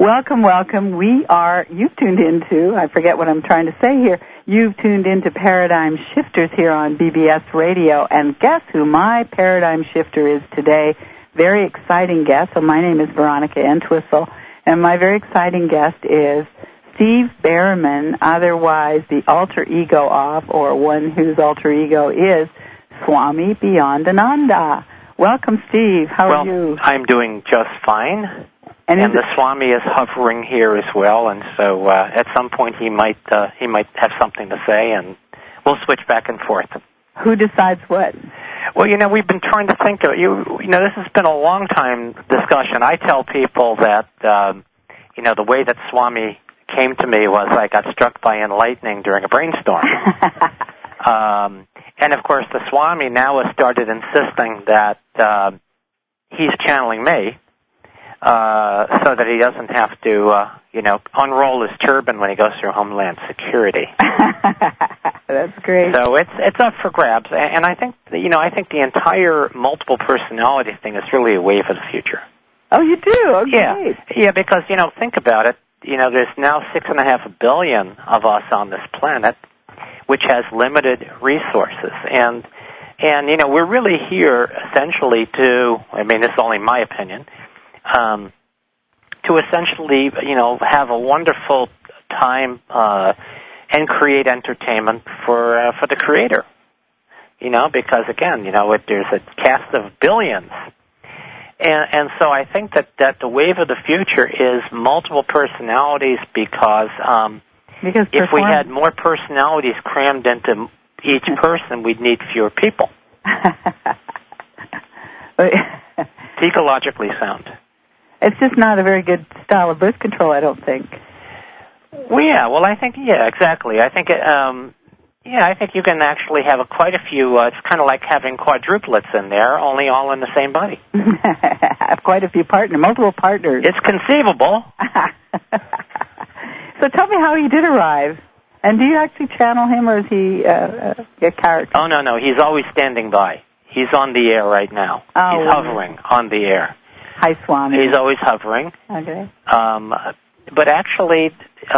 Welcome, welcome. You've tuned into, I forget what I'm trying to say here, you've tuned into Paradigm Shifters here on BBS Radio, and guess who my Paradigm Shifter is today? Very exciting guest. So my name is Veronica Entwistle, and my very exciting guest is Steve Behrman, otherwise the alter ego of, or one whose alter ego is Swami Beyondananda. Welcome, Steve. How are you? Well, I'm doing just fine. And the Swami is hovering here as well, and so at some point he might have something to say, and we'll switch back and forth. Who decides what? Well, we've been trying to think of this has been a long time discussion. I tell people that the way that Swami came to me was I got struck by lightning during a brainstorm. And of course the Swami now has started insisting that he's channeling me. So that he doesn't have to, unroll his turban when he goes through Homeland Security. That's great. So it's up for grabs, and I think the entire multiple personality thing is really a wave of the future. Oh, you do? Okay. Yeah, because think about it. There's now 6.5 billion of us on this planet, which has limited resources, and we're really here essentially to. I mean, this is only my opinion. To essentially, have a wonderful time and create entertainment for the Creator. Because again, there's a cast of billions, and so I think that the wave of the future is multiple personalities because if we had more personalities crammed into each person, we'd need fewer people. Ecologically sound. It's just not a very good style of birth control, I don't think. Well, I think, exactly. I think, I think you can actually have quite a few, it's kind of like having quadruplets in there, only all in the same body. Have quite a few multiple partners. It's conceivable. So tell me how he did arrive. And do you actually channel him, or is he a character? Oh, no, he's always standing by. He's on the air right now. Oh, he's hovering on the air. Hi, Swami. He's always hovering. Okay. But actually,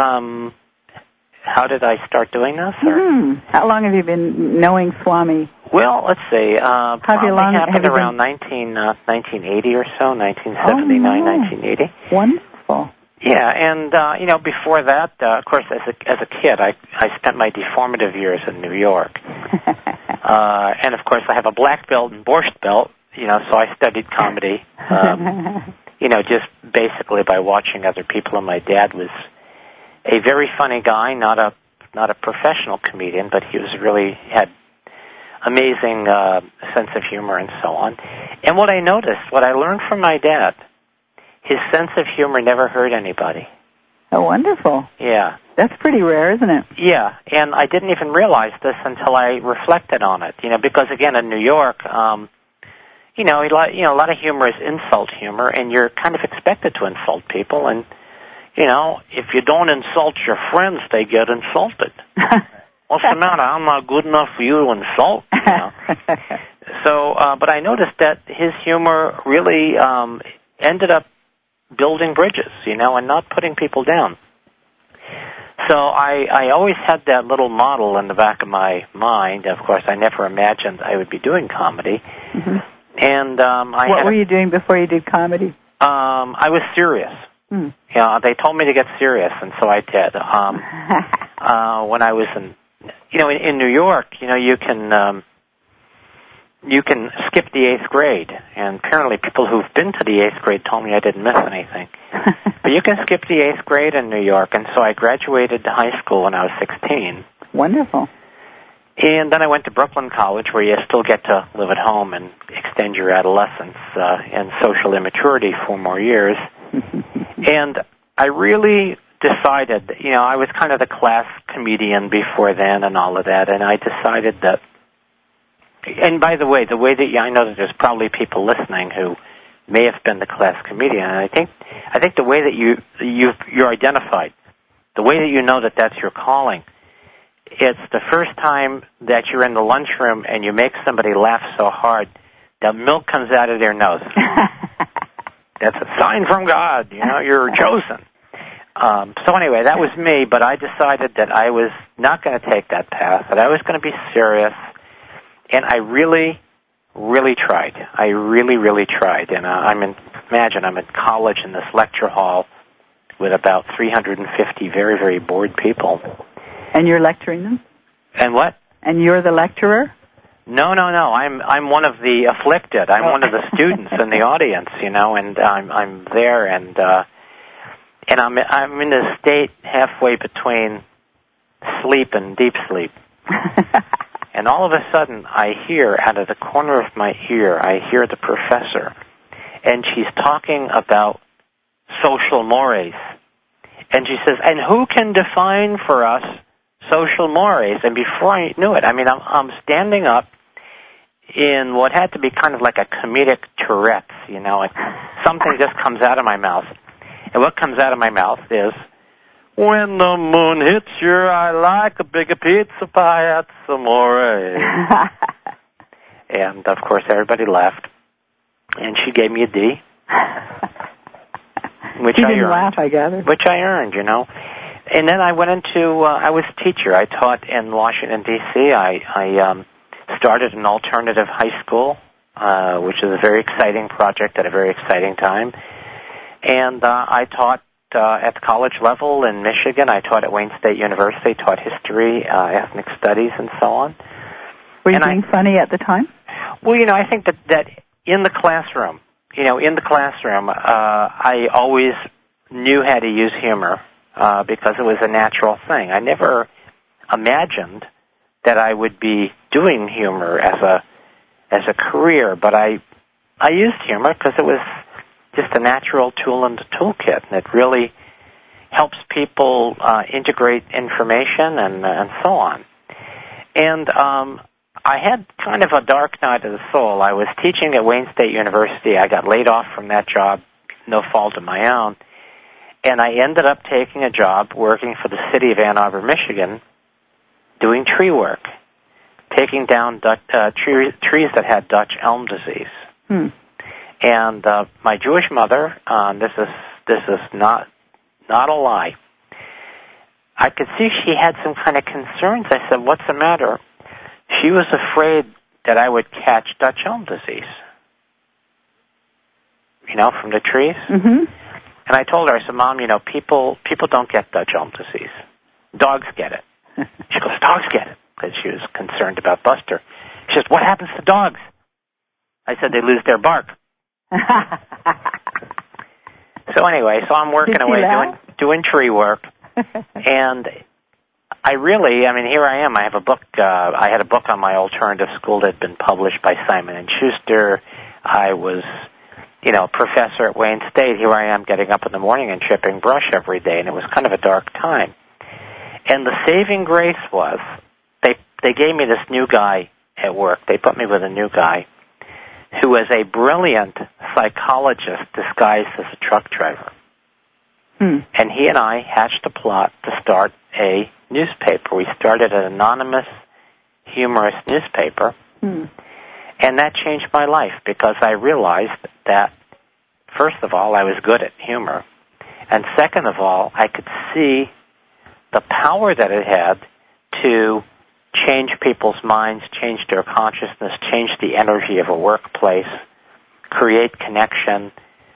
how did I start doing this? How long have you been knowing Swami? Well, let's see. Probably happened around 1980 or so, 1979, 1980. Wonderful. Yeah, and before that, of course, as a kid, I spent my deformative years in New York, and of course, I have a black belt and borscht belt. So I studied comedy, just basically by watching other people. And my dad was a very funny guy, not a professional comedian, but he had amazing sense of humor and so on. And what I learned from my dad, his sense of humor never hurt anybody. Oh, wonderful. Yeah. That's pretty rare, isn't it? Yeah, and I didn't even realize this until I reflected on it, because again, in New York, a lot of humor is insult humor, and you're kind of expected to insult people. And, if you don't insult your friends, they get insulted. What's the matter? I'm not good enough for you to insult. So, but I noticed that his humor really ended up building bridges, and not putting people down. So I always had that little model in the back of my mind. Of course, I never imagined I would be doing comedy. Mm-hmm. And what were you doing before you did comedy? I was serious. They told me to get serious, and so I did. When I was in New York, you can skip the 8th grade, and apparently people who've been to the 8th grade told me I didn't miss anything. But you can skip the 8th grade in New York, and so I graduated high school when I was 16. Wonderful. And then I went to Brooklyn College, where you still get to live at home and extend your adolescence and social immaturity 4 more years. And I really decided, I was kind of the class comedian before then and all of that, and I decided that, and by the way that I know that there's probably people listening who may have been the class comedian, and I think the way that you're identified, the way that you know that that's your calling, it's the first time that you're in the lunchroom and you make somebody laugh so hard that milk comes out of their nose. That's a sign from God, you're chosen. So anyway, that was me, but I decided that I was not going to take that path, that I was going to be serious, and I really, really tried. I really, really tried. And imagine I'm at college in this lecture hall with about 350 very, very bored people. And you're lecturing them? And what? And you're the lecturer? No. I'm one of the afflicted. I'm one of the students in the audience, and I'm there, and I'm in a state halfway between sleep and deep sleep. And all of a sudden, I hear out of the corner of my ear, I hear the professor, and she's talking about social mores. And she says, and who can define for us social mores? And before I knew it, I'm standing up in what had to be kind of like a comedic Tourette's, like something just comes out of my mouth. And what comes out of my mouth is, when the moon hits your eye like a big pizza pie at some more. And, of course, everybody laughed. And she gave me a D. Which you I didn't earned. laugh, I gather. Which I earned, And then I went into, I was a teacher. I taught in Washington, D.C. I started an alternative high school, which is a very exciting project at a very exciting time. And I taught at the college level in Michigan. I taught at Wayne State University, taught history, ethnic studies, and so on. Were you being funny at the time? Well, I think that in the classroom, I always knew how to use humor because it was a natural thing. I never imagined that I would be doing humor as a career, but I used humor because it was just a natural tool in the toolkit, and it really helps people integrate information and so on. And I had kind of a dark night of the soul. I was teaching at Wayne State University. I got laid off from that job, no fault of my own, and I ended up taking a job working for the city of Ann Arbor, Michigan, doing tree work, taking down trees that had Dutch elm disease. And my Jewish mother, this is not a lie. I could see she had some kind of concerns. I said, "What's the matter?" She was afraid that I would catch Dutch elm disease, from the trees. Mm-hmm. And I told her, I said, "Mom, people don't get Dutch elm disease. Dogs get it." She goes, "Dogs get it," because she was concerned about Buster. She says, "What happens to dogs?" I said, "They lose their bark." So anyway, I'm working away doing tree work, and I really, here I am. I have a book. I had a book on my alternative school that had been published by Simon & Schuster. I was, a professor at Wayne State. Here I am getting up in the morning and chipping brush every day, and it was kind of a dark time. And the saving grace was they gave me this new guy at work. They put me with a new guy who was a brilliant psychologist disguised as a truck driver. And he and I hatched a plot to start a newspaper. We started an anonymous, humorous newspaper, and that changed my life because I realized that, first of all, I was good at humor, and second of all, I could see the power that it had to change people's minds, change their consciousness, change the energy of a workplace, create connection,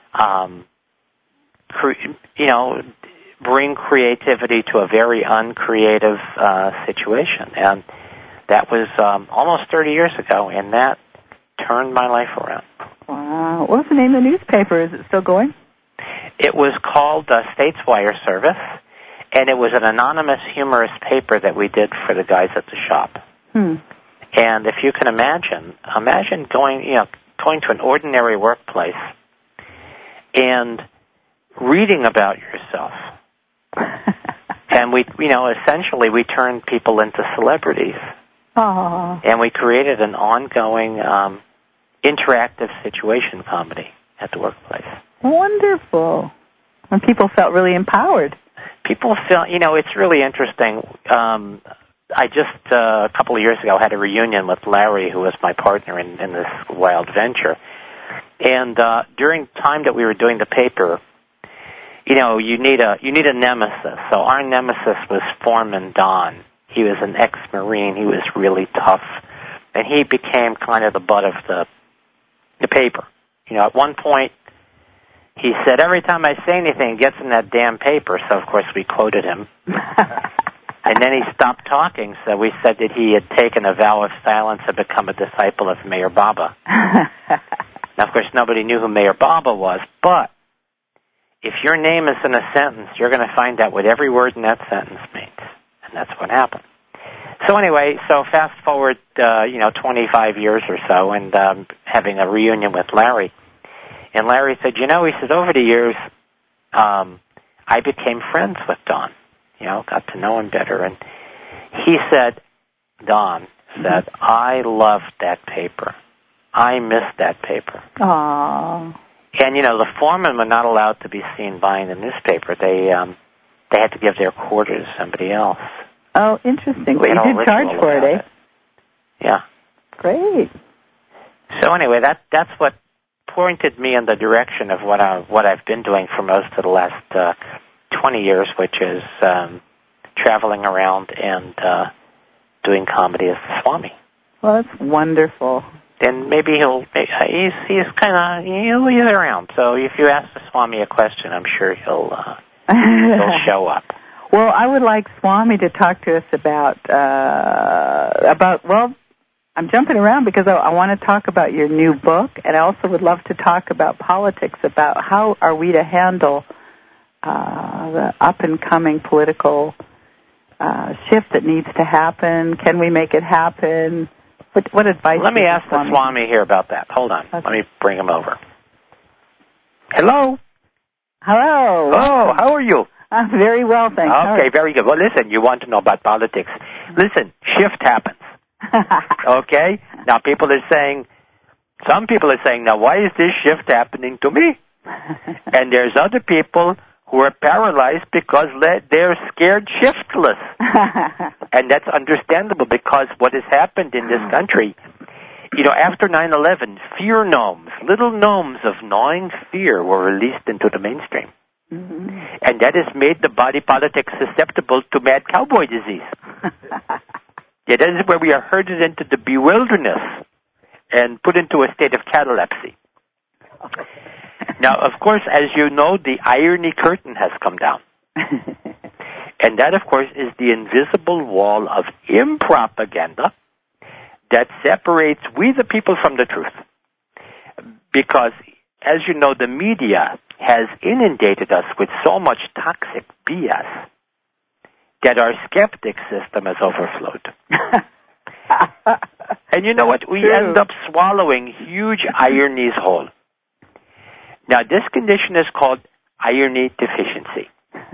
bring creativity to a very uncreative situation. And that was almost 30 years ago, and that turned my life around. Wow. What was the name of the newspaper? Is it still going? It was called States Wire Service, and it was an anonymous, humorous paper that we did for the guys at the shop. And if you can imagine going to an ordinary workplace and reading about yourself. And we essentially we turned people into celebrities. Aww. And we created an ongoing interactive situation comedy at the workplace. Wonderful. And people felt really empowered. People felt, it's really interesting. I just, a couple of years ago, had a reunion with Larry, who was my partner in this wild venture. And during the time that we were doing the paper, you need a nemesis. So our nemesis was Foreman Don. He was an ex-Marine. He was really tough, and he became kind of the butt of the paper. At one point, he said, every time I say anything, it gets in that damn paper. So, of course, we quoted him. And then he stopped talking, so we said that he had taken a vow of silence and become a disciple of Mayor Baba. Now, of course, nobody knew who Mayor Baba was, but if your name is in a sentence, you're going to find out what every word in that sentence means. And that's what happened. So anyway, fast forward, 25 years or so, and having a reunion with Larry. And Larry said, he said, over the years, I became friends with Don. Got to know him better. And he said, Don said, I loved that paper. I missed that paper. Aww. And, the foremen were not allowed to be seen buying the newspaper. They had to give their quarters to somebody else. Oh, interesting. Well, you did charge for it, eh? Yeah. Great. So anyway, that's what pointed me in the direction of what I've been doing for most of the last 20 years, which is traveling around and doing comedy as the Swami. Well, that's wonderful. And maybe he's around. So if you ask the Swami a question, I'm sure he'll show up. Well, I would like Swami to talk to us about I'm jumping around because I want to talk about your new book, and I also would love to talk about politics, about how are we to handle the up-and-coming political shift that needs to happen. Can we make it happen? What advice? Let me ask the Swami here about that. Hold on. Okay. Let me bring him over. Hello. Hello. Oh, how are you? I'm very well, thanks. Okay, very good. Well, listen, you want to know about politics. Listen, shift happens. Okay? Now, some people are saying, now, why is this shift happening to me? And there's other people who are paralyzed because they're scared shiftless. And that's understandable because what has happened in this country, after 9/11, fear gnomes, little gnomes of gnawing fear were released into the mainstream. Mm-hmm. And that has made the body politic susceptible to mad cowboy disease. Yeah, that is where we are herded into the bewilderness and put into a state of catalepsy. Now, of course, as you know, the irony curtain has come down. And that, of course, is the invisible wall of impropaganda that separates we the people from the truth. Because, as you know, the media has inundated us with so much toxic BS that our skeptic system has overflowed. And you know what? We end up swallowing huge ironies whole. Now, this condition is called irony deficiency.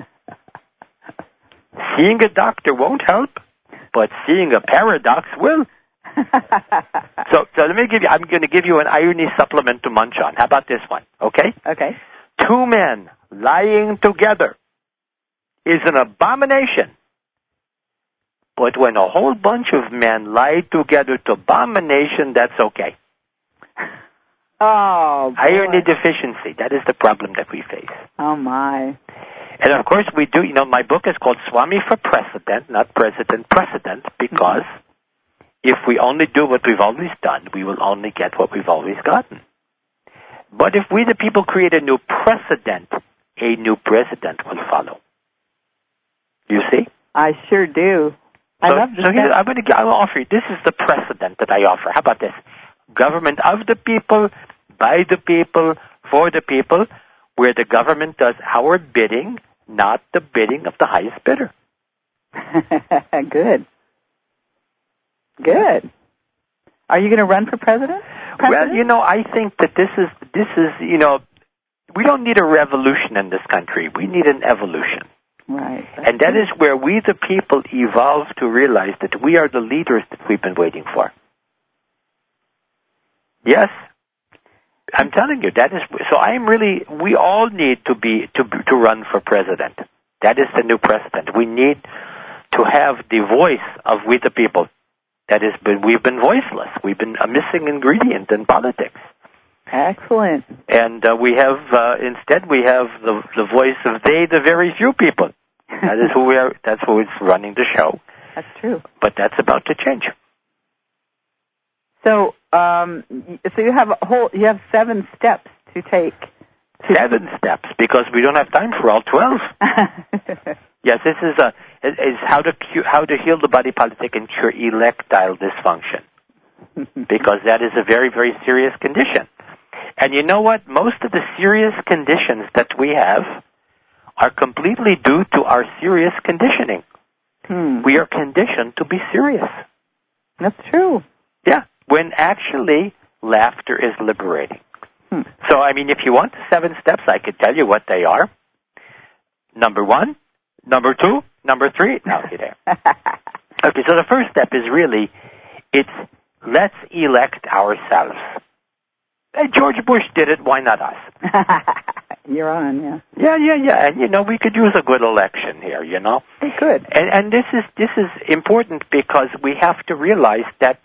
Seeing a doctor won't help, but seeing a paradox will. So I'm going to give you an irony supplement to munch on. How about this one? Okay? Okay. 2 men lying together is an abomination. But when a whole bunch of men lie together to abomination, that's okay. Oh, boy. Irony deficiency. That is the problem that we face. Oh, my. And, of course, we do, my book is called Swami for Precedent, not President Precedent, because if we only do what we've always done, we will only get what we've always gotten. But if we, the people, create a new precedent, a new president will follow. You see? I sure do. I love this. So I will offer you, this is the precedent that I offer. How about this? Government of the people, by the people, for the people, where the government does our bidding, not the bidding of the highest bidder. Good. Are you going to run for president? Well, I think that this is, we don't need a revolution in this country. We need an evolution. Right. And that is where we, the people, evolve to realize that we are the leaders that we've been waiting for. Yes. I'm telling you, that is, so we all need to run for president. That is the new precedent. We need to have the voice of we the people. We've been voiceless. We've been a missing ingredient in politics. Excellent. And we have, instead we have the voice of they, the very few people. That is who we are, that's who is running the show. That's true. But that's about to change. So, you have 7 steps to take. 7 steps, because we don't have time for all 12. Yes, this is how to heal the body politic and cure erectile dysfunction. Because that is a very, very serious condition. And you know what? Most of the serious conditions that we have are completely due to our serious conditioning. We are conditioned to be serious. That's true. Yeah, when actually laughter is liberating. So, I mean, if you want the 7 steps, I could tell you what they are. Number 1, number 2, number 3. Now, you're there. Okay, so the first step is really, it's let's elect ourselves. Hey, George Bush did it, why not us? You're on, yeah. Yeah. And, we could use a good election here, We could. And this is important because we have to realize that,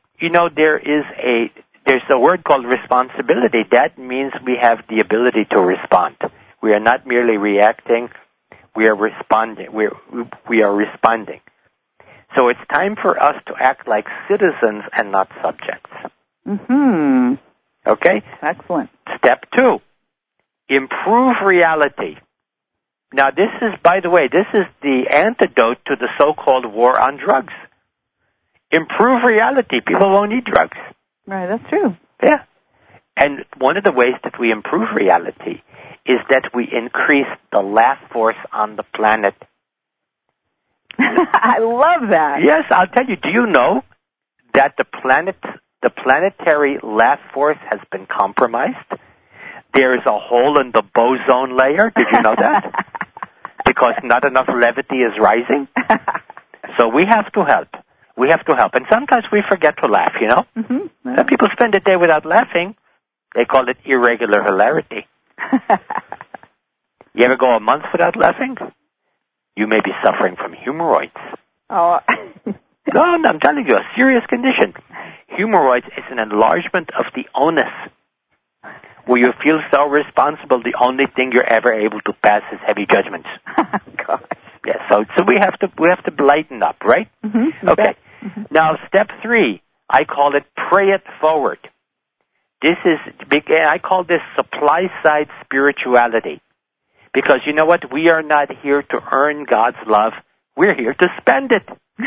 there's a word called responsibility. That means we have the ability to respond. We are not merely reacting, we are responding. We are responding. So it's time for us to act like citizens and not subjects. Okay? Excellent. Step 2, improve reality. Now this is, by the way, this is the antidote to the so-called war on drugs. Improve reality. People won't need drugs. Right, that's true. Yeah. And one of the ways that we improve reality is that we increase the laugh force on the planet. I love that. Yes, I'll tell you. Do you know that the planetary laugh force has been compromised? There is a hole in the boson layer. Did you know that? Because not enough levity is rising. So we have to help. We have to help. And sometimes we forget to laugh, When people spend a day without laughing, they call it irregular hilarity. You ever go a month without laughing? You may be suffering from hemorrhoids. Oh. No, I'm telling you, a serious condition. Hemorrhoids is an enlargement of the onus, where you feel so responsible, the only thing you're ever able to pass is heavy judgments. Gosh. Yeah, so we have to lighten up, right? Okay. Now, step 3, I call it pray it forward. This is big. I call this supply side spirituality, because you know what? We are not here to earn God's love. We're here to spend it.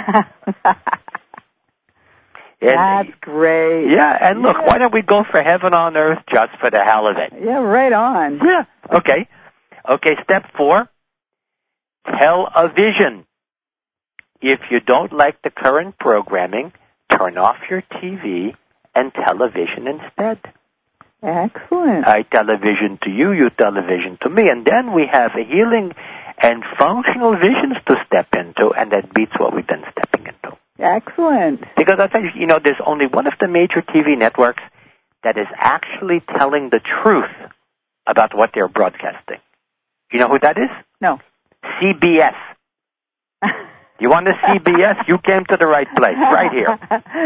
That's great. Yeah, and look, why don't we go for heaven on earth just for the hell of it? Yeah, right on. Yeah. Okay. Okay. Step 4. Tell a vision. If you don't like the current programming, turn off your TV and tell a vision instead. Excellent. I tell a vision to you, you tell a vision to me, and then we have a healing and functional visions to step into, and that beats what we've been stepping into. Excellent. Because I'll tell you, there's only one of the major TV networks that is actually telling the truth about what they're broadcasting. You know who that is? No. CBS. You want a CBS? You came to the right place, right here.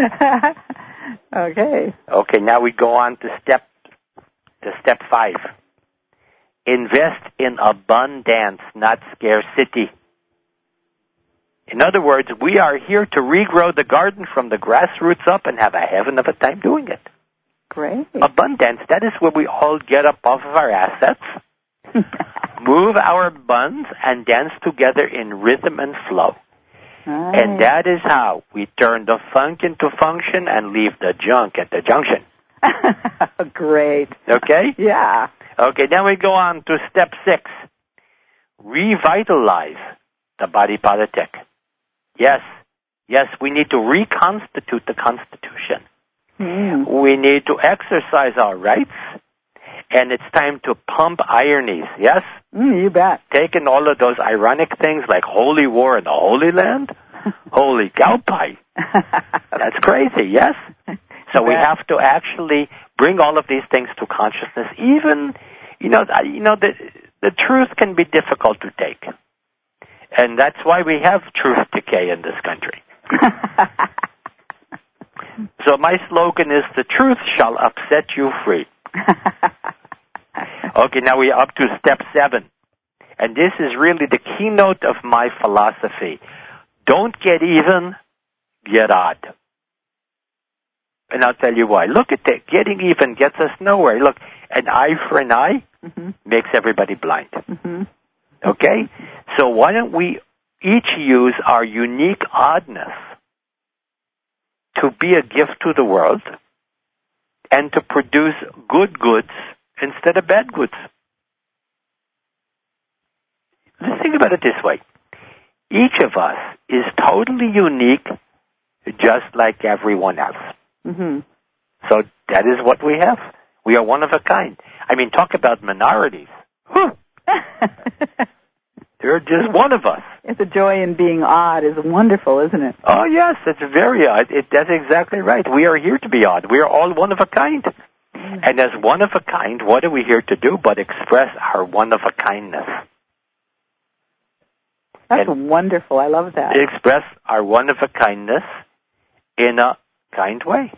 Okay. Okay, now we go on to step 5. Invest in abundance, not scarcity. In other words, we are here to regrow the garden from the grassroots up and have a heaven of a time doing it. Great. Abundance, that is where we all get up off of our assets, move our buns, and dance together in rhythm and flow. Right. And that is how we turn the funk into function and leave the junk at the junction. Great. Okay? Yeah. Okay, then we go on to step 6. Revitalize the body politic. Yes, we need to reconstitute the Constitution. We need to exercise our rights, and it's time to pump ironies, yes? You bet. Taking all of those ironic things like holy war in the Holy Land, holy cow pie. That's crazy, yes? So we have to actually bring all of these things to consciousness. Even, the truth can be difficult to take. And that's why we have truth decay in this country. So my slogan is, the truth shall upset you free. Okay, now we're up to step 7. And this is really the keynote of my philosophy. Don't get even, get odd. And I'll tell you why. Look at that. Getting even gets us nowhere. Look, an eye for an eye makes everybody blind. Okay? So why don't we each use our unique oddness to be a gift to the world and to produce good goods instead of bad goods? Let's think about it this way. Each of us is totally unique, just like everyone else. So that is what we have. We are one of a kind. I mean, talk about minorities. They're just one of us. The joy in being odd is wonderful, isn't it? Oh, yes, it's very odd. That's exactly right. We are here to be odd. We are all one of a kind. And as one of a kind, what are we here to do but express our one of a kindness? That's wonderful. I love that. Express our one of a kindness in a kind way.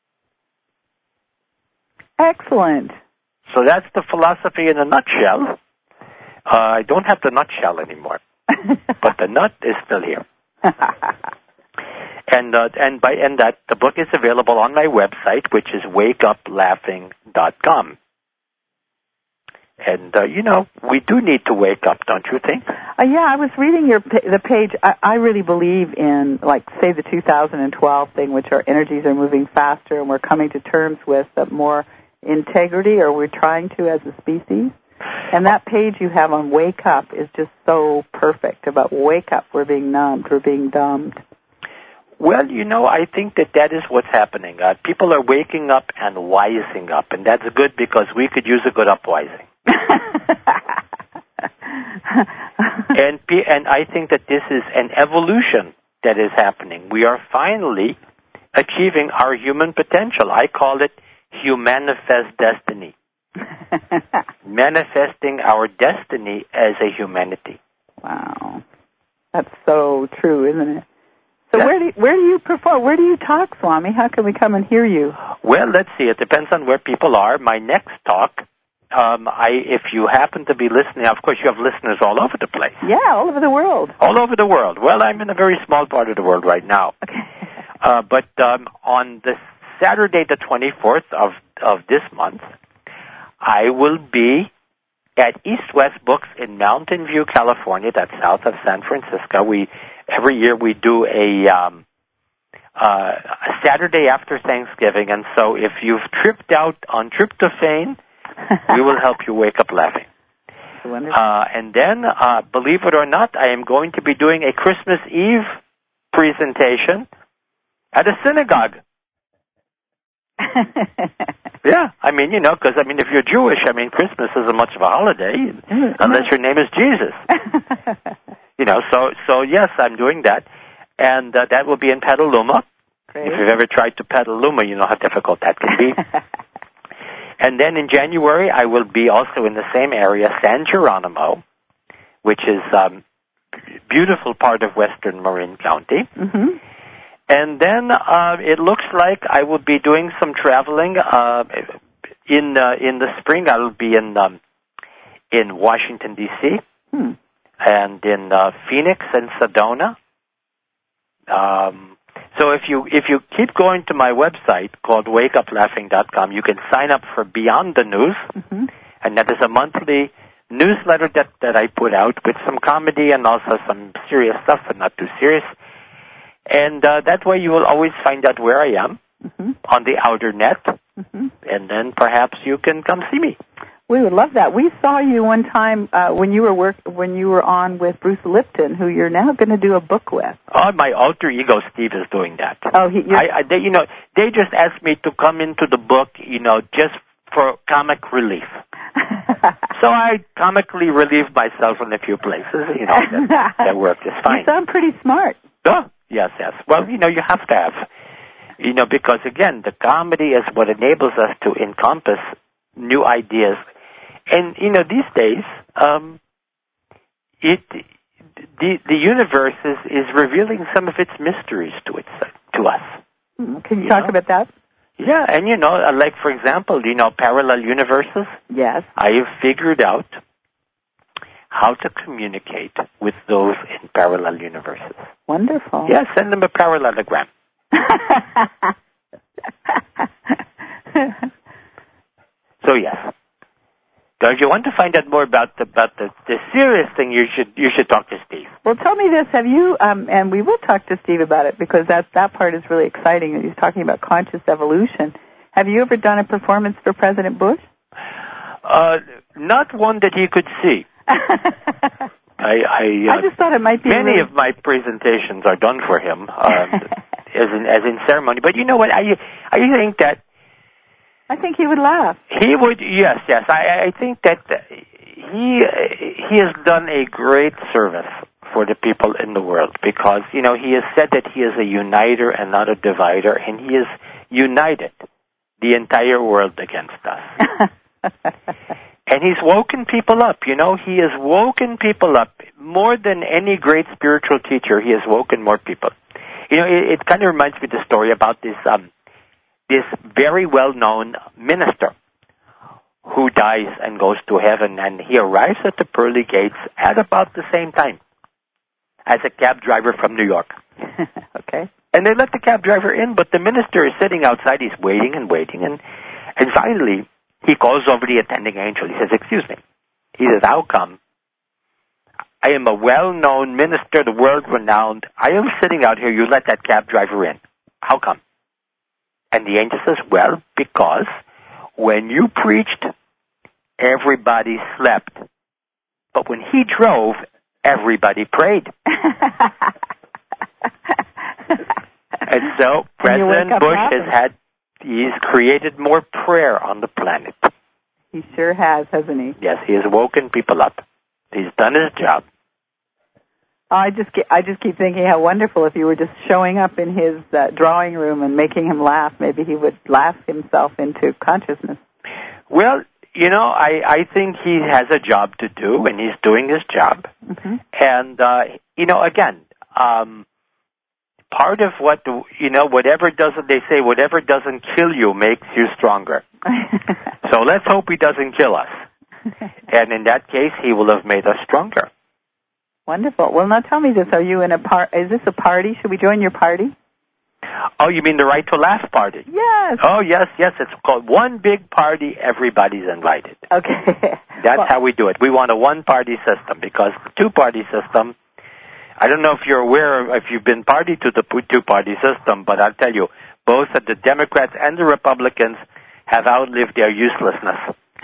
Excellent. So that's the philosophy in a nutshell. I don't have the nutshell anymore, but the nut is still here. And that the book is available on my website, which is wakeuplaughing.com. And we do need to wake up, don't you think? Yeah, I was reading the page. I really believe in, like, say, the 2012 thing, which our energies are moving faster, and we're coming to terms with more integrity, or we're trying to as a species. And that page you have on Wake Up is just so perfect about wake up. We're being numbed. We're being dumbed. Well, I think that is what's happening. People are waking up and wising up, and that's good because we could use a good upwising. And I think that this is an evolution that is happening. We are finally achieving our human potential. I call it humanifest destiny. Manifesting our destiny as a humanity. Wow. That's so true, isn't it? So where do you perform? Where do you talk, Swami? How can we come and hear you? Well, let's see. It depends on where people are. My next talk, if you happen to be listening, of course you have listeners all over the place. Yeah, all over the world. All over the world. Well, I'm in a very small part of the world right now. Okay. But on the Saturday the 24th of this month, I will be at East West Books in Mountain View, California. That's south of San Francisco. Every year we do a Saturday after Thanksgiving, and so if you've tripped out on tryptophan, we will help you wake up laughing. Wonderful. And then, believe it or not, I am going to be doing a Christmas Eve presentation at a synagogue. Yeah, because if you're Jewish, Christmas isn't much of a holiday unless your name is Jesus. So yes, I'm doing that, and that will be in Petaluma. Great. If you've ever tried to Petaluma, you know how difficult that can be. And then in January, I will be also in the same area, San Geronimo, which is a beautiful part of western Marin County. Mm-hmm. And then it looks like I will be doing some traveling in the spring. I will be in Washington D.C. And in Phoenix and Sedona. So if you keep going to my website called wakeuplaughing.com, you can sign up for Beyond the News, and that is a monthly newsletter that I put out with some comedy and also some serious stuff, but not too serious. And that way you will always find out where I am on the outer net, and then perhaps you can come see me. We would love that. We saw you one time when you were on with Bruce Lipton, who you're now going to do a book with. Oh, my alter ego Steve is doing that. Oh, they just asked me to come into the book, just for comic relief. So I comically relieve myself in a few places. That worked just fine. You sound pretty smart. Oh, yes. Well, you have to have, because again, the comedy is what enables us to encompass new ideas. And, these days, the universe is revealing some of its mysteries to us. Can you talk about that? Yeah, and like for example, parallel universes? Yes. I have figured out how to communicate with those in parallel universes. Wonderful. Yeah, send them a parallelogram. So yes. So if you want to find out more about the serious thing, you should talk to Steve. Well, tell me this: have you? And we will talk to Steve about it because that part is really exciting. He's talking about conscious evolution. Have you ever done a performance for President Bush? Not one that he could see. I just thought it might be many of my presentations are done for him as in ceremony. But you know what? I think that. I think he would laugh. He would, yes. I think that he has done a great service for the people in the world because, he has said that he is a uniter and not a divider, and he has united the entire world against us. And he's woken people up, He has woken people up more than any great spiritual teacher. He has woken more people. It kind of reminds me of the story about this very well-known minister who dies and goes to heaven, and he arrives at the pearly gates at about the same time as a cab driver from New York. Okay. And they let the cab driver in, but the minister is sitting outside. He's waiting, and finally he calls over the attending angel. He says, "Excuse me." He says, "How come? I am a well-known minister, the world-renowned. I am sitting out here. You let that cab driver in. How come?" And the angel says, "Well, because when you preached, everybody slept. But when he drove, everybody prayed." And so President Bush he's created more prayer on the planet. He sure has, hasn't he? Yes, he has woken people up. He's done his job. I just keep thinking how wonderful if you were just showing up in his drawing room and making him laugh. Maybe he would laugh himself into consciousness. Well, I think he has a job to do, and he's doing his job. Mm-hmm. And, again, part of whatever doesn't kill you makes you stronger. So let's hope he doesn't kill us. And in that case, he will have made us stronger. Wonderful. Well, now tell me this. Are you in is this a party? Should we join your party? Oh, you mean the Right to Laugh party? Yes. Oh, yes. It's called One Big Party. Everybody's invited. Okay. That's how we do it. We want a one-party system because the two-party system, I don't know if you're aware, if you've been party to the two-party system, but I'll tell you, both the Democrats and the Republicans have outlived their uselessness.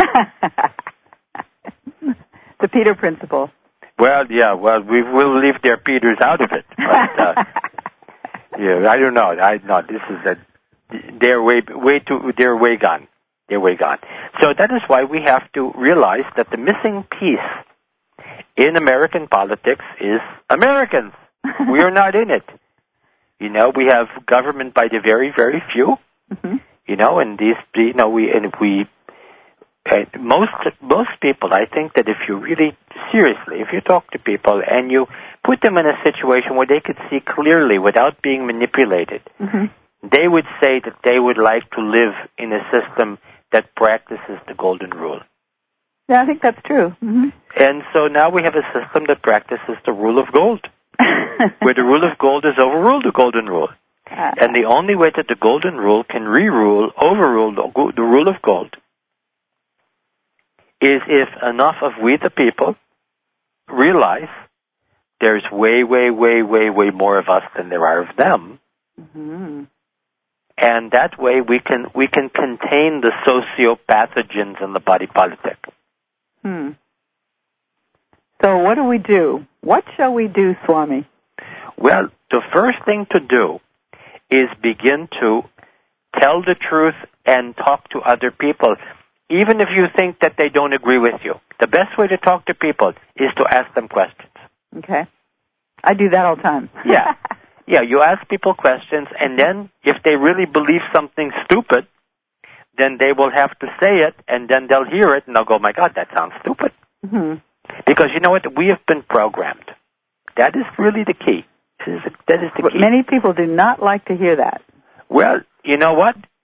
The Peter principle. Well, yeah. Well, we will leave their Peters out of it. But, yeah, I don't know. This is they're way gone. They're way gone. So that is why we have to realize that the missing piece in American politics is Americans. We are not in it. We have government by the very, very few. Mm-hmm. And most people, I think that if you talk to people and you put them in a situation where they could see clearly without being manipulated, mm-hmm. they would say that they would like to live in a system that practices the golden rule. Yeah, I think that's true. Mm-hmm. And so now we have a system that practices the rule of gold, where the rule of gold has overruled the golden rule. And the only way that the golden rule can overrule the rule of gold, is if enough of we the people realize there's way, way, way, way, way more of us than there are of them. Mm-hmm. And that way we can contain the sociopathogens in the body politic. So what do we do? What shall we do, Swami? Well, the first thing to do is begin to tell the truth and talk to other people, even if you think that they don't agree with you. The best way to talk to people is to ask them questions. Okay. I do that all the time. Yeah. Yeah, you ask people questions, and then if they really believe something stupid, then they will have to say it, and then they'll hear it, and they'll go, my God, that sounds stupid. Mm-hmm. Because you know what? We have been programmed. That is really the key. That is the key. Many people do not like to hear that. Well, you know what?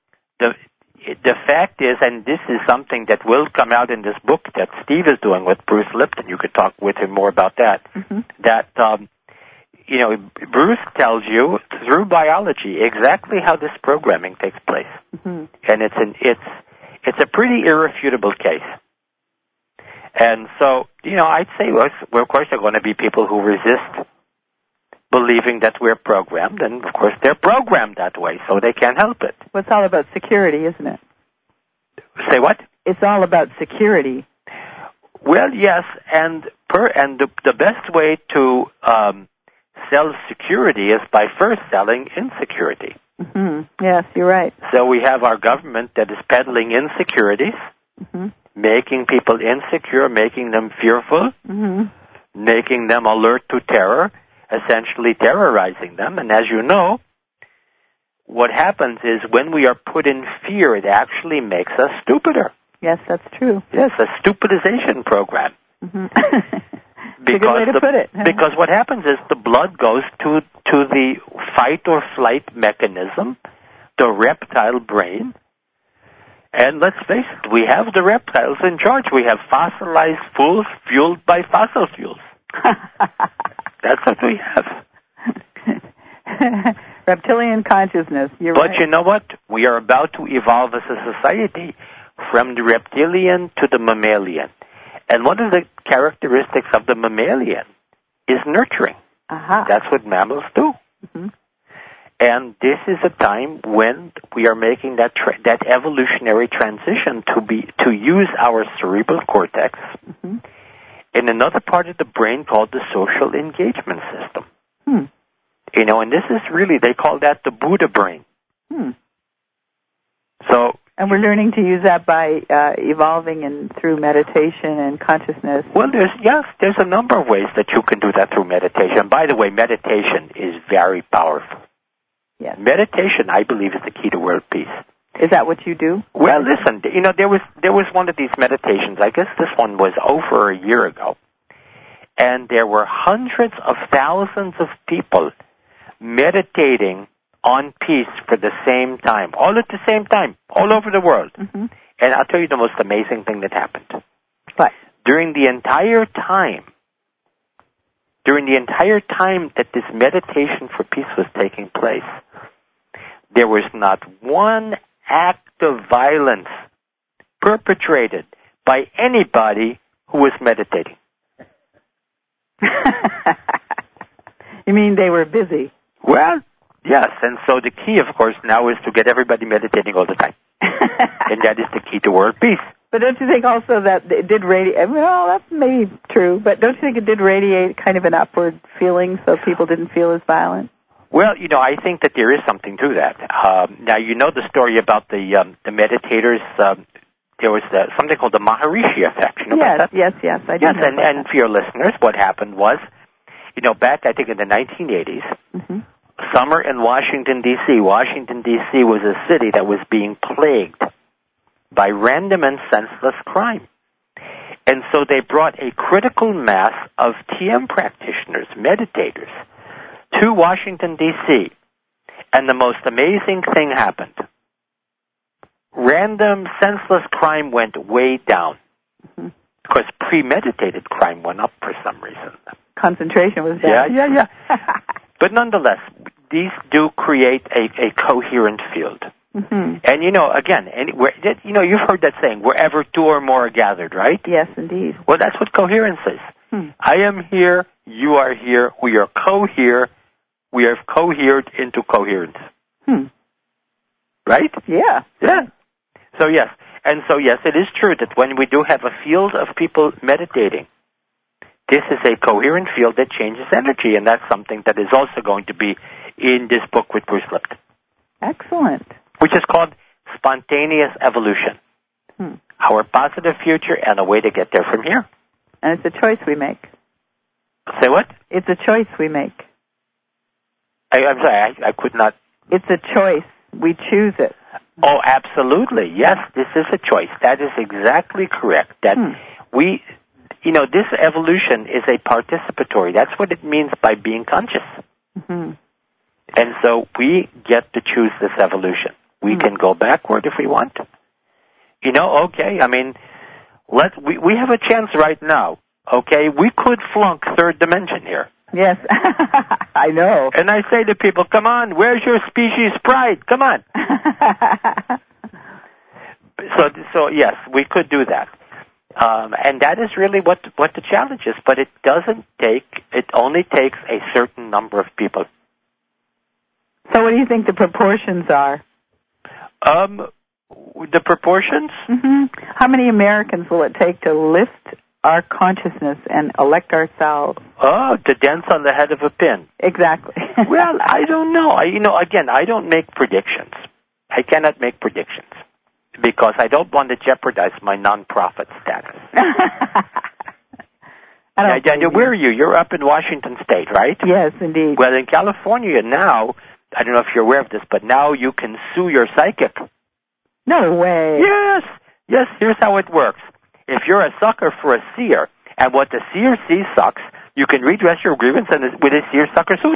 the fact is, and this is something that will come out in this book that Steve is doing with Bruce Lipton. You could talk with him more about that. Mm-hmm. That Bruce tells you through biology exactly how this programming takes place, mm-hmm. and it's a pretty irrefutable case. And so, I'd say, well, of course, there are going to be people who resist believing that we're programmed, and of course, they're programmed that way, so they can't help it. Well, it's all about security, isn't it? Say what? It's all about security. Well, yes, and the best way to sell security is by first selling insecurity. Mm-hmm. Yes, you're right. So we have our government that is peddling insecurities, mm-hmm. making people insecure, making them fearful, mm-hmm. making them alert to terror, essentially terrorizing them. And as you know, what happens is when we are put in fear, it actually makes us stupider. Yes, that's true. Yes, a stupidization program. Mm-hmm. It's a good way to put it. Because what happens is the blood goes to the fight or flight mechanism, the reptile brain. And let's face it, we have the reptiles in charge. We have fossilized fools fueled by fossil fuels. That's what we have. Reptilian consciousness. You're but right. You know what? We are about to evolve as a society from the reptilian to the mammalian. And one of the characteristics of the mammalian is nurturing. Uh-huh. That's what mammals do. Mm-hmm. And this is a time when we are making that evolutionary transition to use our cerebral cortex mm-hmm. in another part of the brain called the social engagement system. Hmm. And this is really, they call that the Buddha brain. Hmm. So. And we're learning to use that by evolving and through meditation and consciousness. Well, there's a number of ways that you can do that through meditation. By the way, meditation is very powerful. Yes. Meditation, I believe, is the key to world peace. Is that what you do? Well, listen, there was one of these meditations, I guess this one was over a year ago, and there were hundreds of thousands of people meditating on peace for the same time, all at the same time, all over the world. Mm-hmm. And I'll tell you the most amazing thing that happened. What? During the entire time that this meditation for peace was taking place, there was not one act of violence perpetrated by anybody who was meditating. You mean they were busy? Well, yes, and so the key, of course, now is to get everybody meditating all the time. And that is the key to world peace. But don't you think also that it did radiate, well, that's maybe true, but don't you think it did radiate kind of an upward feeling so people didn't feel as violent? Well, I think that there is something to that. Now, you know the story about the meditators. There was something called the Maharishi effect. You know about that? Yes, I do. Yes, and for your listeners, what happened was, back, I think, in the 1980s, mm-hmm. summer in Washington, D.C. Washington, D.C. was a city that was being plagued by random and senseless crime. And so they brought a critical mass of TM practitioners, meditators, to Washington, D.C. And the most amazing thing happened. Random, senseless crime went way down. Mm-hmm. Because premeditated crime went up for some reason. Concentration was down. Yeah. But nonetheless, these do create a coherent field. Mm-hmm. And, again, you've heard that saying, wherever two or more are gathered, right? Yes, indeed. Well, that's what coherence is. I am here, you are here, we are co-here, we have cohered into coherence. Right? Yeah. So, yes. And so, yes, it is true that when we do have a field of people meditating, this is a coherent field that changes energy, and that's something that is also going to be in this book with Bruce Lipton. Excellent. Which is called Spontaneous Evolution. Our positive future and a way to get there from here. And it's a choice we make. Say what? It's a choice we make. I'm sorry, I could not. It's a choice. We choose it. Oh, absolutely. Yes, this is a choice. That is exactly correct. That we, this evolution is a participatory. That's what it means by being conscious. Mm-hmm. And so we get to choose this evolution. We can go backward if we want. Okay, I mean, we have a chance right now, okay? We could flunk third dimension here. Yes, I know. And I say to people, come on, where's your species pride? Come on. So yes, we could do that. And that is really what the challenge is, but it only takes a certain number of people. So what do you think the proportions are? The proportions? Mm-hmm. How many Americans will it take to lift our consciousness and elect ourselves? Oh, to dance on the head of a pin. Exactly. Well, I don't know. Again, I don't make predictions. I cannot make predictions because I don't want to jeopardize my non-profit status. Where are you? You're up in Washington State, right? Yes, indeed. Well, in California now, I don't know if you're aware of this, but now you can sue your psychic. No way. Yes, here's how it works. If you're a sucker for a seer, and what the seer sees sucks, you can redress your grievance with a seer-sucker suit.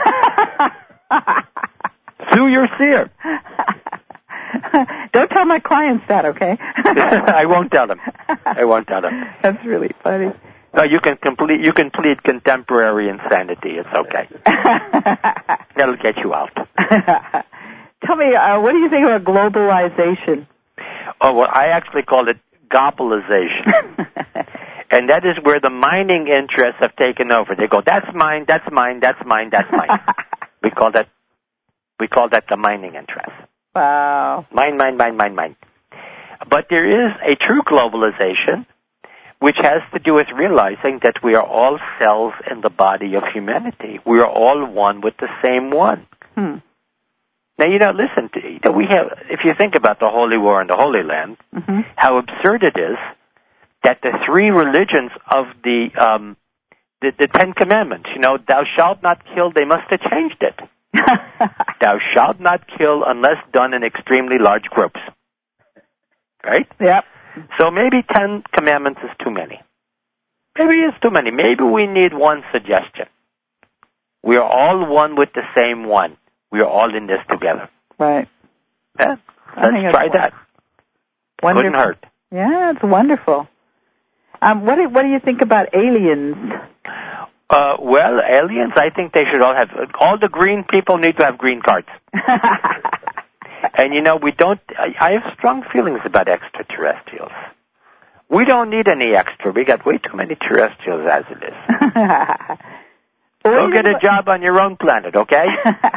Sue your seer. Don't tell my clients that, okay? I won't tell them. That's really funny. No, you can plead contemporary insanity. It's okay. That'll get you out. Tell me, what do you think about globalization? Oh, well, I actually call it globalization. And that is where the mining interests have taken over. They go, that's mine, that's mine, that's mine, that's mine. We call that the mining interest. Wow. Mine. But there is a true globalization, which has to do with realizing that we are all cells in the body of humanity. We are all one with the same one. Now, listen, we have, if you think about the Holy War in the Holy Land, how absurd it is that the three religions of the Ten Commandments, thou shalt not kill, they must have changed it. Thou shalt not kill unless done in extremely large groups. Right? Yep. So maybe 10 commandments is too many. Maybe it's too many. Maybe we need one suggestion. We are all one with the same one. We are all in this together. Right. Yeah? Let's try that. Wonderful. Couldn't hurt. Yeah, it's wonderful. What do you think about aliens? Well, aliens, I think they should all have, all the green people need to have green cards. And I have strong feelings about extraterrestrials. We don't need any extra. We got way too many terrestrials as it is. Go get a job on your own planet, okay?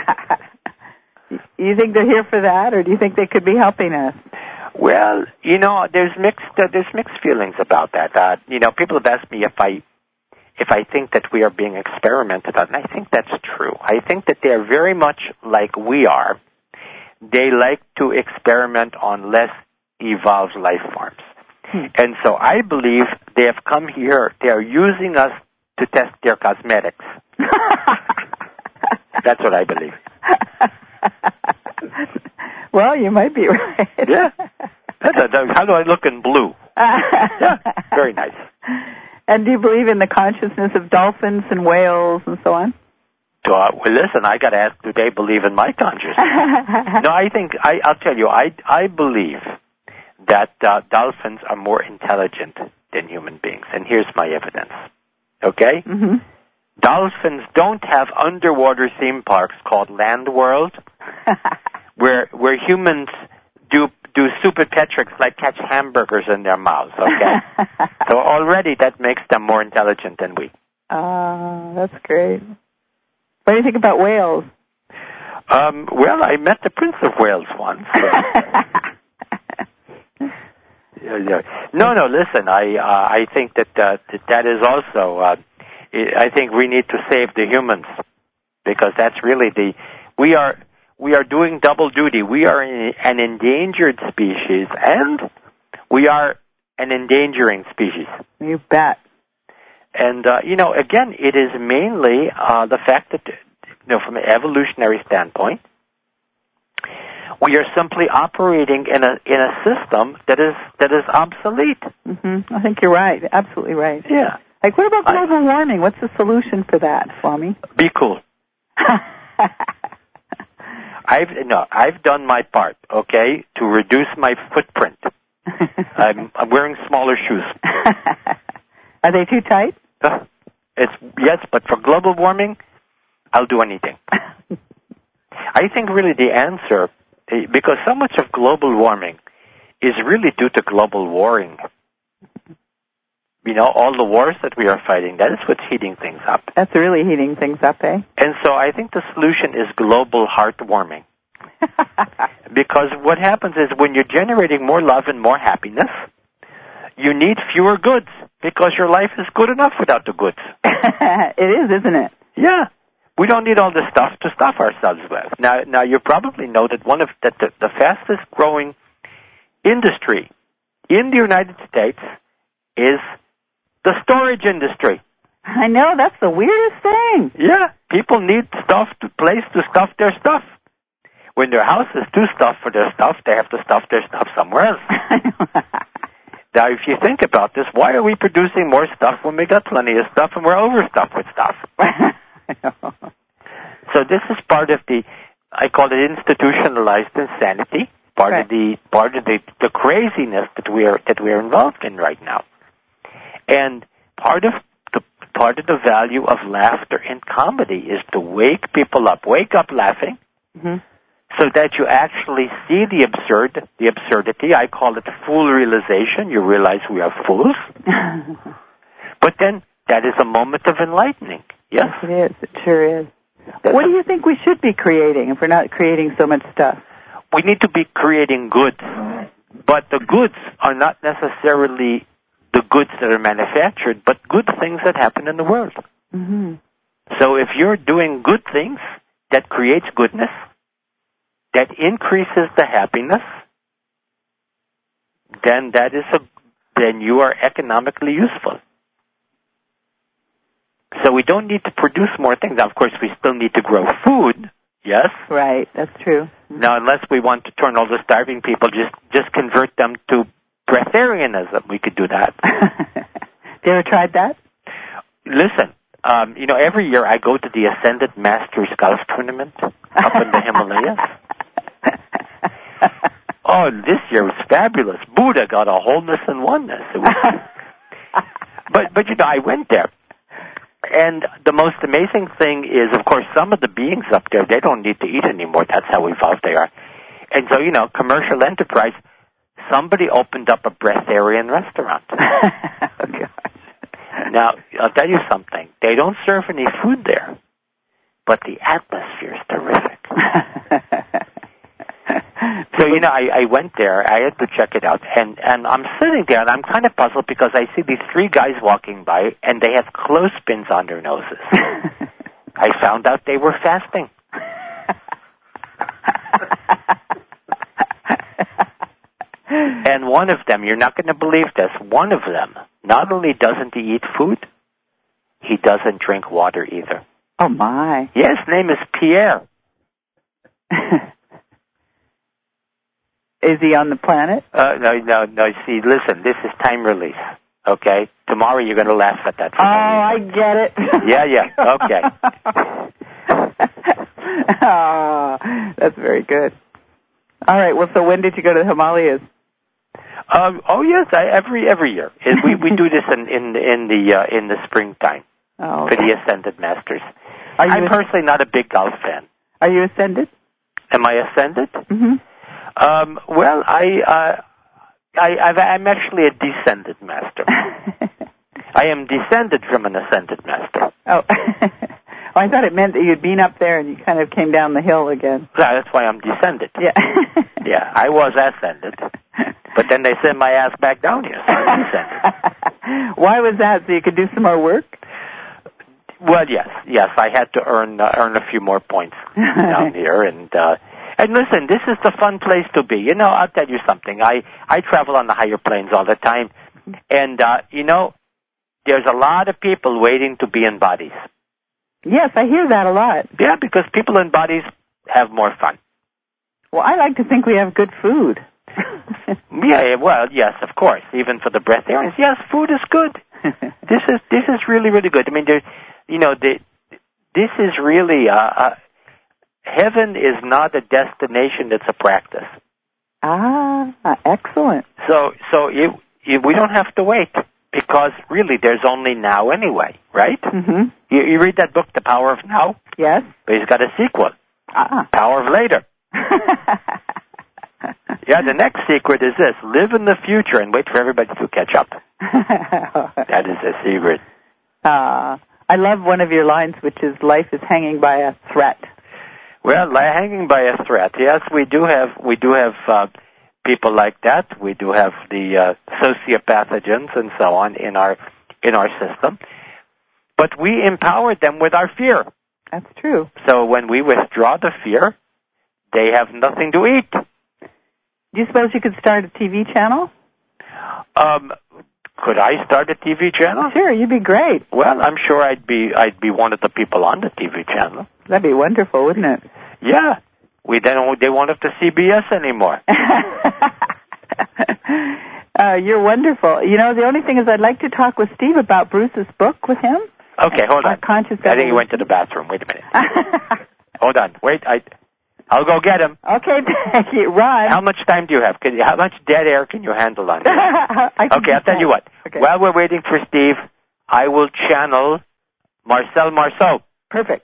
You think they're here for that, or do you think they could be helping us? Well, there's mixed feelings about that. People have asked me if I think that we are being experimented on, and I think that's true. I think that they are very much like we are. They like to experiment on less evolved life forms. And so I believe they have come here, they are using us to test their cosmetics. That's what I believe. Well, you might be right. Yeah. How do I look in blue? Yeah, very nice. And do you believe in the consciousness of dolphins and whales and so on? Well, listen, I got to ask, do they believe in my consciousness? No, I'll tell you, I believe that dolphins are more intelligent than human beings, and here's my evidence. Okay? Mm-hmm. Dolphins don't have underwater theme parks called Land World, where humans do stupid pet tricks like catch hamburgers in their mouths, okay? So already that makes them more intelligent than we. Oh, that's great. What do you think about whales? Well, I met the Prince of Wales once. No, listen, I think that is also, I think we need to save the humans, because that's really we are doing double duty. We are an endangered species, and we are an endangering species. You bet. And, again, it is mainly the fact that, from an evolutionary standpoint, we are simply operating in a system that is obsolete. Mm-hmm. I think you're right. Absolutely right. Yeah. Like, what about global warming? What's the solution for that, Swami? Be cool. I've done my part, okay, to reduce my footprint. I'm wearing smaller shoes. Are they too tight? Yes, but for global warming, I'll do anything. I think really the answer, because so much of global warming is really due to global warring. You know, all the wars that we are fighting, that is what's heating things up. That's really heating things up, eh? And so I think the solution is global heartwarming. Because what happens is when you're generating more love and more happiness, you need fewer goods because your life is good enough without the goods. It is, isn't it? Yeah. We don't need all this stuff to stuff ourselves with. Now you probably know that one of the fastest growing industry in the United States is the storage industry. I know, that's the weirdest thing. Yeah. People need place to stuff their stuff. When their house is too stuffed for their stuff, they have to stuff their stuff somewhere else. Now, if you think about this, why are we producing more stuff when we got plenty of stuff and we're overstuffed with stuff? So this is part of I call it institutionalized insanity, part of the craziness that we are involved in right now. And part of the value of laughter and comedy is to wake people up, wake up laughing, so that you actually see the absurdity. I call it fool realization. You realize we are fools. But then that is a moment of enlightening. Yes? It is. It sure is. What do you think we should be creating if we're not creating so much stuff? We need to be creating goods. But the goods are not necessarily the goods that are manufactured, but good things that happen in the world. Mm-hmm. So if you're doing good things that creates goodness, that increases the happiness, then then you are economically useful. So we don't need to produce more things. Now, of course, we still need to grow food. Yes. Right. That's true. Now, unless we want to turn all the starving people, just convert them to breatharianism. We could do that. You ever tried that? Listen, every year I go to the Ascended Masters Golf Tournament up in the Himalayas. Oh, this year was fabulous. Buddha got a wholeness and oneness. It was, but I went there. And the most amazing thing is, of course, some of the beings up there, they don't need to eat anymore. That's how evolved they are. And so, commercial enterprise, somebody opened up a breatharian restaurant. Oh, gosh. Now, I'll tell you something. They don't serve any food there, but the atmosphere is terrific. So, I went there. I had to check it out. And I'm sitting there, and I'm kind of puzzled because I see these three guys walking by, and they have clothespins on their noses. I found out they were fasting. And one of them, you're not going to believe this, one of them, not only doesn't he eat food, he doesn't drink water either. Oh, my. Yeah, his name is Pierre. Is he on the planet? No. See, listen, this is time release, okay? Tomorrow you're going to laugh at that. I get it. Yeah, okay. Oh, that's very good. All right, well, so when did you go to the Himalayas? Yes, every year. We do this in the springtime for the Ascended Masters. I'm personally not a big golf fan. Are you ascended? Am I ascended? Mm-hmm. Well, I'm actually a descended master. I am descended from an ascended master. Oh. Well, I thought it meant that you'd been up there and you kind of came down the hill again. Yeah, that's why I'm descended. Yeah. Yeah, I was ascended. But then they sent my ass back down here, so I'm descended. Why was that? So you could do some more work? Well, yes. I had to earn a few more points down here, and listen, this is the fun place to be. I'll tell you something. I travel on the higher planes all the time, and there's a lot of people waiting to be in bodies. Yes, I hear that a lot. Yeah, because people in bodies have more fun. Well, I like to think we have good food. Yeah, well, yes, of course. Even for the breatharians, yes, food is good. This is really, really good. I mean, this is really heaven is not a destination, it's a practice. Ah, excellent. So we don't have to wait, because really there's only now anyway, right? Mm-hmm. You read that book, The Power of Now? Yes. But he's got a sequel, Power of Later. Yeah, the next secret is this: live in the future and wait for everybody to catch up. That is a secret. I love one of your lines, which is, life is hanging by a thread. Well, hanging by a thread. Yes, we do have people like that. We do have the sociopathogens and so on in our system. But we empower them with our fear. That's true. So when we withdraw the fear, they have nothing to eat. Do you suppose you could start a TV channel? Could I start a TV channel? Sure, you'd be great. Well, I'm sure I'd be one of the people on the TV channel. That'd be wonderful, wouldn't it? Yeah. They won't have to CBS anymore. You're wonderful. You know, the only thing is I'd like to talk with Steve about Bruce's book with him. Okay, hold on. Conscious I think he went to the bathroom. Wait a minute. Hold on. Wait, I'll go get him. Okay, thank you. Run. How much time do you have? How much dead air can you handle on this? Okay, I'll tell you what. Okay. While we're waiting for Steve, I will channel Marcel Marceau. Perfect.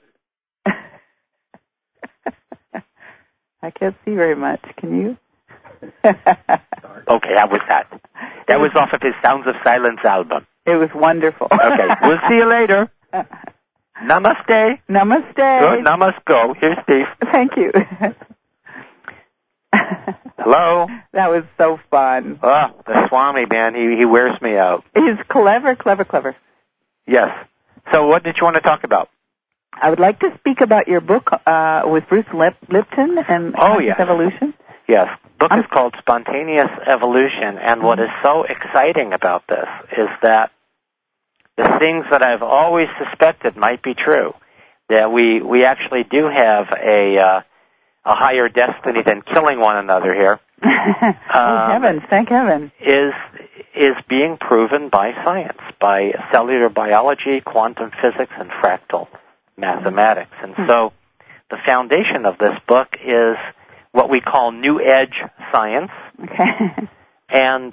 I can't see very much. Can you? Okay, how was that? That was off of his Sounds of Silence album. It was wonderful. Okay, we'll see you later. Namaste. Namaste. Good, namaste. Here's Steve. Thank you. Hello? That was so fun. Oh, the Swami, man, he wears me out. He's clever. Yes. So what did you want to talk about? I would like to speak about your book with Bruce Lipton and yes. Evolution. Yes. The book is called Spontaneous Evolution, and what is so exciting about this is that the things that I've always suspected might be true, that we actually do have a higher destiny than killing one another here. Oh, heavens, thank heaven. Is being proven by science, by cellular biology, quantum physics, and fractal mathematics. And so the foundation of this book is what we call New Age science. Okay. And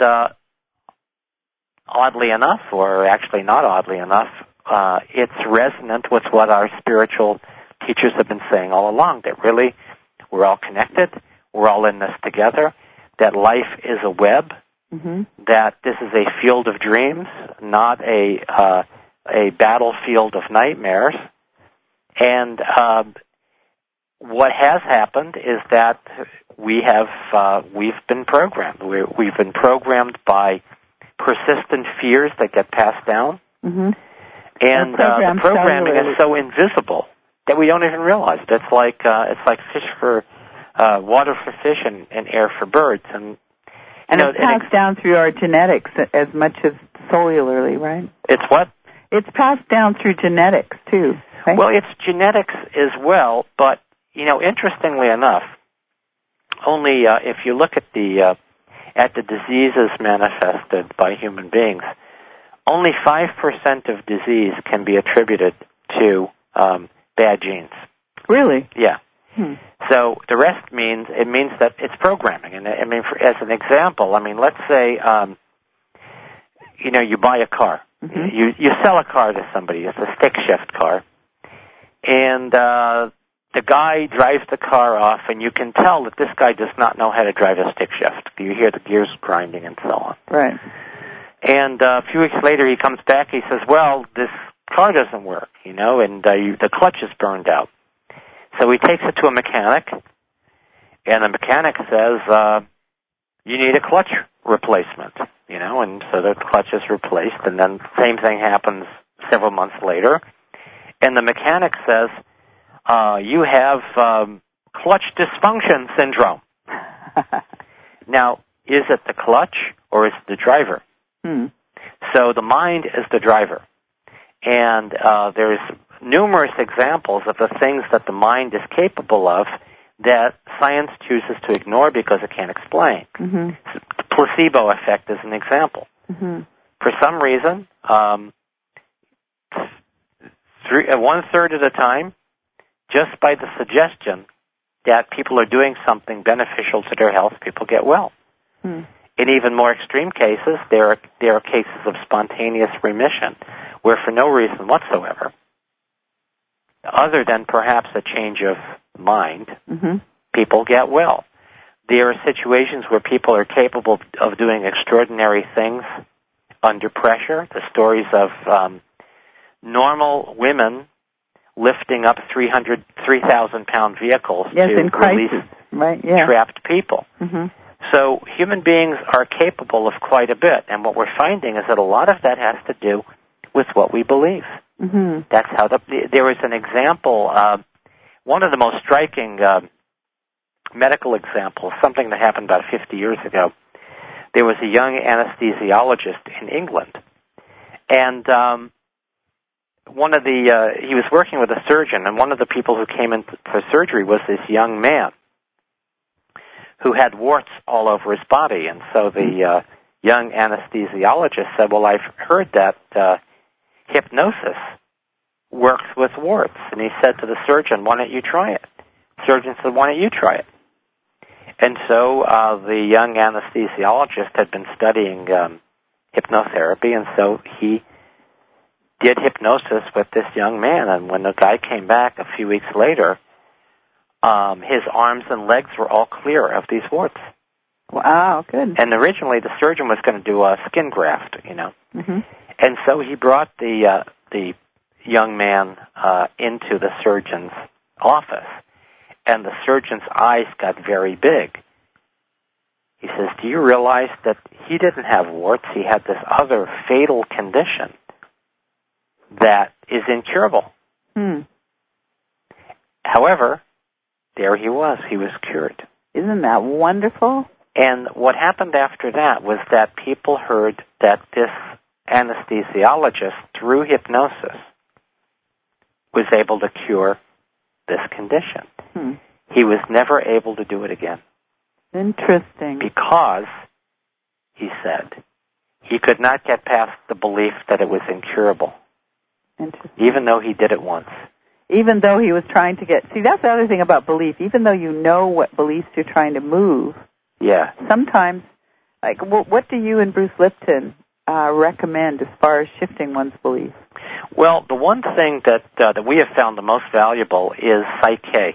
oddly enough, or actually not oddly enough, it's resonant with what our spiritual teachers have been saying all along, that really we're all connected, we're all in this together, that life is a web, that this is a field of dreams, not a battlefield of nightmares. And what has happened is that we've been programmed. We've been programmed by persistent fears that get passed down, and the programming is so invisible that we don't even realize it. It's like fish for water for fish and air for birds, and it's passed down through our genetics as much as cellularly, right? It's what? It's passed down through genetics too. Right? Well, it's genetics as well, but interestingly enough, only if you look at the diseases manifested by human beings, only 5% of disease can be attributed to bad genes. Really? Yeah. So the rest means that it's programming. And I mean, as an example, let's say you buy a car. You sell a car to somebody. It's a stick shift car, and the guy drives the car off, and you can tell that this guy does not know how to drive a stick shift. You hear the gears grinding and so on. Right. And a few weeks later, he comes back. He says, "Well, this car doesn't work, and the clutch is burned out." So he takes it to a mechanic, and the mechanic says, "You need a clutch replacement." And so the clutch is replaced, and then the same thing happens several months later, and the mechanic says, "You have clutch dysfunction syndrome." Now, is it the clutch or is it the driver? So the mind is the driver, and there's numerous examples of the things that the mind is capable of that science chooses to ignore because it can't explain. The placebo effect is an example. For some reason, 1/3 of the time, just by the suggestion, that people are doing something beneficial to their health, people get well. In even more extreme cases, there are cases of spontaneous remission, where for no reason whatsoever, other than perhaps a change of mind, people get well. There are situations where people are capable of doing extraordinary things under pressure. The stories of normal women lifting up 3,000-pound vehicles to release trapped people. So human beings are capable of quite a bit, and what we're finding is that a lot of that has to do with what we believe. That's how there was an example, one of the most striking medical examples, something that happened about 50 years ago. There was a young anesthesiologist in England, and he was working with a surgeon, and one of the people who came in for surgery was this young man who had warts all over his body. And so the young anesthesiologist said, well, I've heard that hypnosis works with warts. And he said to the surgeon, why don't you try it? The surgeon said, why don't you try it? And so the young anesthesiologist had been studying hypnotherapy, and so he did hypnosis with this young man. And when the guy came back a few weeks later, his arms and legs were all clear of these warts. Wow, good. And originally the surgeon was going to do a skin graft, And so he brought the young man into the surgeon's office, and the surgeon's eyes got very big. He says, do you realize that he didn't have warts? He had this other fatal condition that is incurable. However, there he was. He was cured. Isn't that wonderful? And what happened after that was that people heard that this anesthesiologist, through hypnosis, was able to cure this condition. He was never able to do it again. Interesting. Because, he said, he could not get past the belief that it was incurable. Even though he did it once. Even though he was trying to see, that's the other thing about belief. Even though you know what beliefs you're trying to move, sometimes, like, what do you and Bruce Lipton recommend as far as shifting one's belief? Well, the one thing that we have found the most valuable is Psych-K,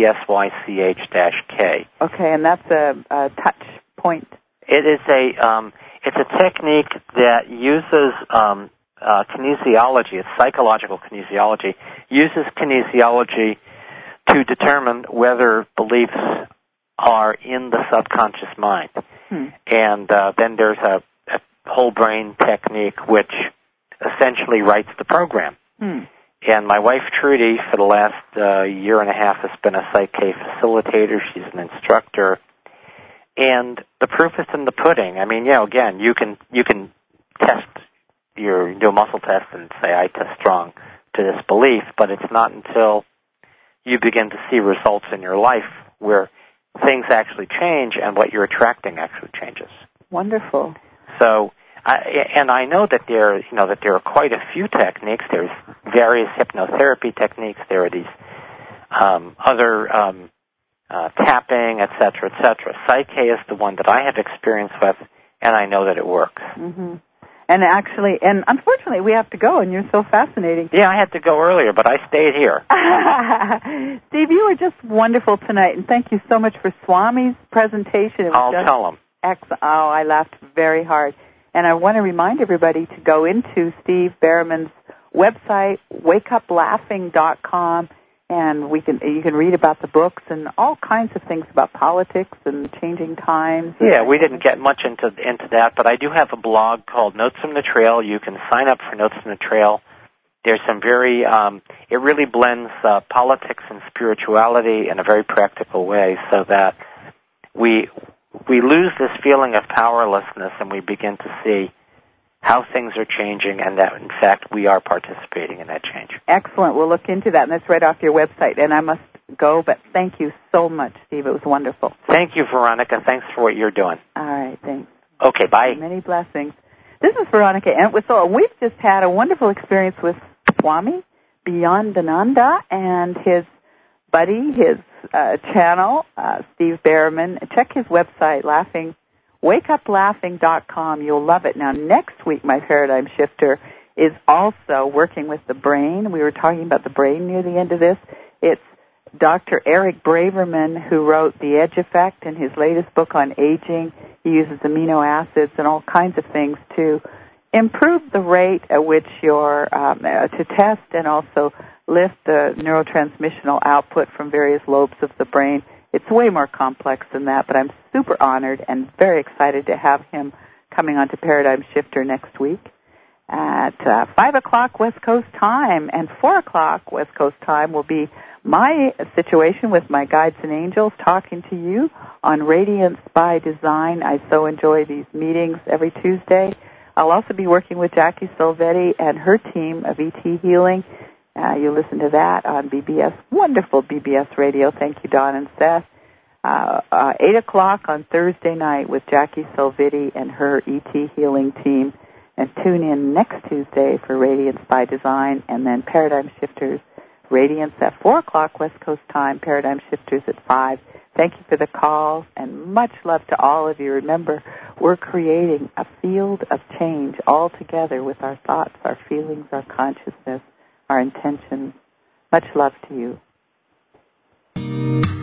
Psych-K. Okay, and that's a touch point. It is it's a technique that uses kinesiology. It's psychological kinesiology. Uses kinesiology to determine whether beliefs are in the subconscious mind. And then there's a whole brain technique which essentially writes the program. And my wife, Trudy, for the last year and a half has been a Psych-K facilitator. She's an instructor. And the proof is in the pudding. I mean, again, you can test do a muscle test and say, I test strong to this belief, but it's not until you begin to see results in your life where things actually change and what you're attracting actually changes. Wonderful. So, I know that there are quite a few techniques. There's various hypnotherapy techniques. There are these other tapping, et cetera, et cetera. Psych-K is the one that I have experience with, and I know that it works. And unfortunately, we have to go, and you're so fascinating. Yeah, I had to go earlier, but I stayed here. Steve, you were just wonderful tonight, and thank you so much for Swami's presentation. I'll tell him. Excellent. Oh, I laughed very hard. And I want to remind everybody to go into Steve Berriman's website, wakeuplaughing.com, and you can read about the books and all kinds of things about politics and changing times. Yeah, we didn't get much into that, but I do have a blog called Notes from the Trail. You can sign up for Notes from the Trail. There's some very, it really blends politics and spirituality in a very practical way so that we lose this feeling of powerlessness and we begin to see how things are changing and that, in fact, we are participating in that change. Excellent. We'll look into that, and that's right off your website. And I must go, but thank you so much, Steve. It was wonderful. Thank you, Veronica. Thanks for what you're doing. All right, thanks. Okay, bye. Many blessings. This is Veronica Entwistle. We've just had a wonderful experience with Swami Beyondananda and his buddy, his channel, Steve Behrman. Check his website, wakeuplaughing.com. You'll love it. Now, next week, my paradigm shifter is also working with the brain. We were talking about the brain near the end of this. It's Dr. Eric Braverman, who wrote The Edge Effect in his latest book on aging. He uses amino acids and all kinds of things to improve the rate at which you're, to test and also lift the neurotransmissional output from various lobes of the brain. It's way more complex than that, but I'm super honored and very excited to have him coming on to Paradigm Shifter next week at 5 o'clock West Coast time, and 4 o'clock West Coast time will be my situation with my guides and angels talking to you on Radiance by Design. I so enjoy these meetings every Tuesday. I'll also be working with Jackie Silvetti and her team of ET Healing. You listen to that on BBS, wonderful BBS radio. Thank you, Don and Seth. 8 o'clock on Thursday night with Jackie Silvetti and her ET Healing team. And tune in next Tuesday for Radiance by Design, and then Paradigm Shifters, Radiance at 4 o'clock West Coast time, Paradigm Shifters at 5. Thank you for the call, and much love to all of you. Remember, we're creating a field of change all together with our thoughts, our feelings, our consciousness, our intentions. Much love to you.